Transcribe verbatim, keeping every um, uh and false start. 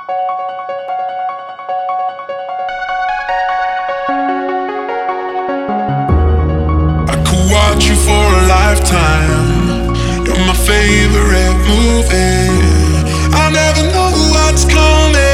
I could watch you for a lifetime. You're my favorite movie. I never know what's coming.